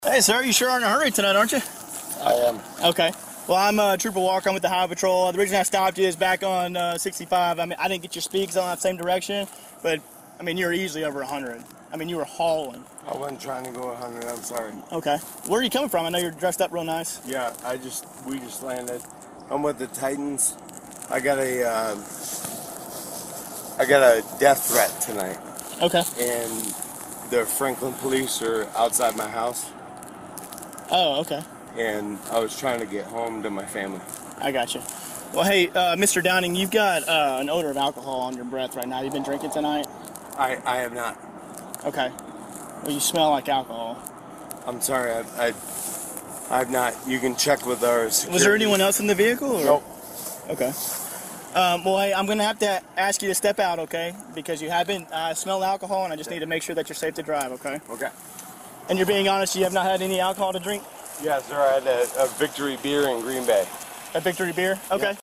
Hey, sir, you sure are in a hurry tonight, aren't you? I am. Okay. Well, I'm Trooper Walker. I'm with the Highway Patrol. The reason I stopped you is back on 65. I mean, I didn't get your speed because I'm on that same direction, but I mean, you were easily over 100. I mean, you were hauling. I wasn't trying to go 100. I'm sorry. Okay. Where are you coming from? I know you're dressed up real nice. Yeah, we just landed. I'm with the Titans. I got a death threat tonight, Okay. and the Franklin police are outside my house, Oh, okay. and I was trying to get home to my family. I got you. Well, hey, Mr. Downing, you've got an odor of alcohol on your breath right now. You've been drinking tonight? I have not. Okay. Well, you smell like alcohol. I'm sorry. I've not. You can check with our security. Was there anyone else in the vehicle? Or? Nope. Okay. Well, hey, I'm going to have to ask you to step out, okay? Because you have been smelling alcohol, and I just need to make sure that you're safe to drive, okay? Okay. And you're being honest, you have not had any alcohol to drink? Yes, sir. I had a Victory beer in Green Bay. A Victory beer? Okay. Yeah.